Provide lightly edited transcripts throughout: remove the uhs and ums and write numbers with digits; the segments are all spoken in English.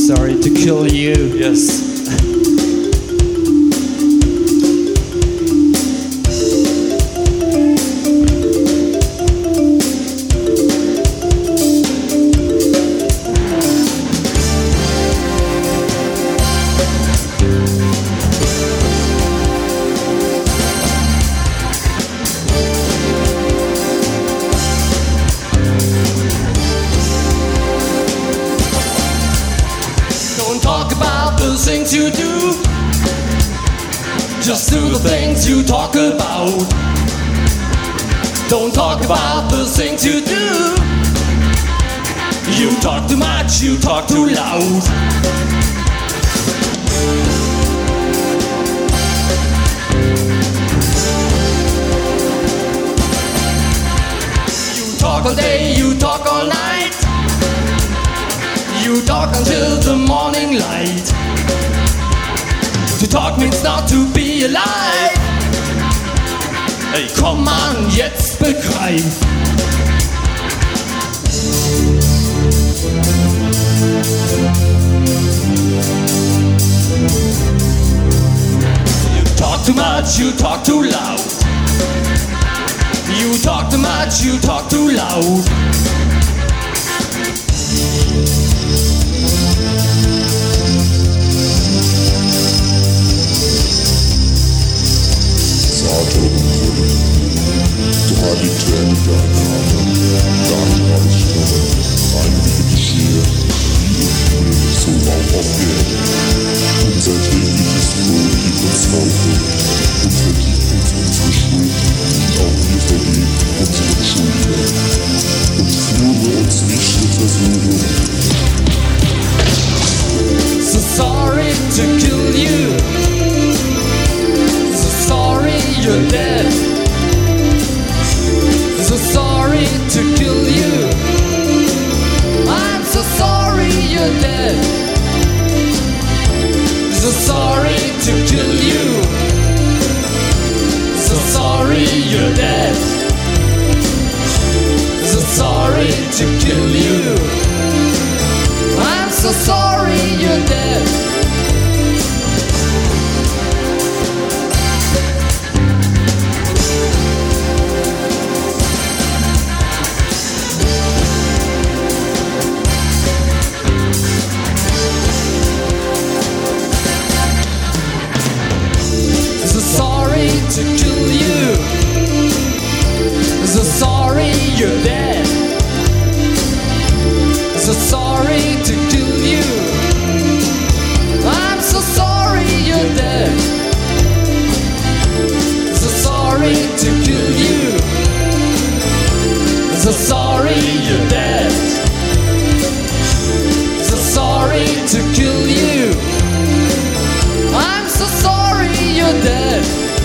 sorry to kill you. Yes. Don't talk about the things you do. Just do the things you talk about. Don't talk about the things you do. You talk too much, you talk too loud. You talk all day, you talk all night. You talk until the morning light. To talk means not to be alive. Ey, komm an, jetzt begreif. You talk too much, you talk too loud. You talk too much, you talk too loud. Vater unser, geheiligt werde dein Name, dein Reich komme, dein Wille geschehe, wie im Himmel, so auch auf Erden. Unser tägliches Brot gib uns heute und vergib uns unsere Schuld, wie auch wir vergeben unseren Schuldigern. Und führe uns nicht in Versuchung. So sorry to kill you. Sorry you're dead. So sorry to kill you. I'm so sorry you're dead. So sorry to kill you. So sorry you're dead. So sorry to kill you. I'm so sorry you're dead. To kill you. So sorry you're dead. So sorry to kill you. I'm so sorry you're dead. So sorry to kill you. So sorry you're dead. So sorry to kill you. I'm so sorry you're dead.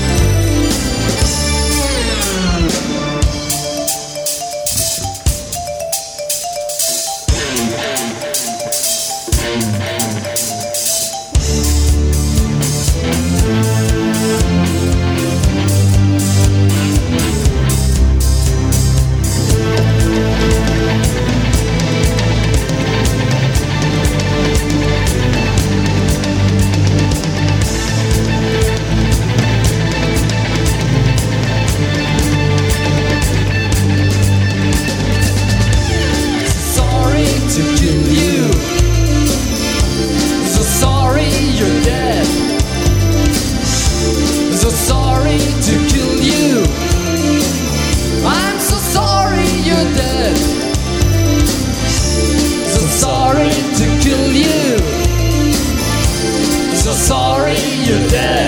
Sorry you're dead.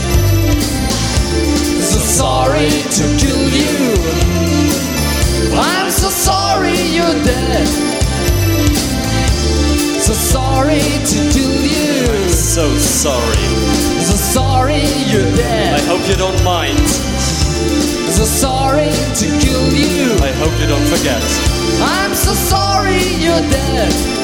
So sorry to kill you. I'm so sorry you're dead. So sorry to kill you. So sorry. So sorry you're dead. I hope you don't mind. So sorry to kill you. I hope you don't forget. I'm so sorry you're dead.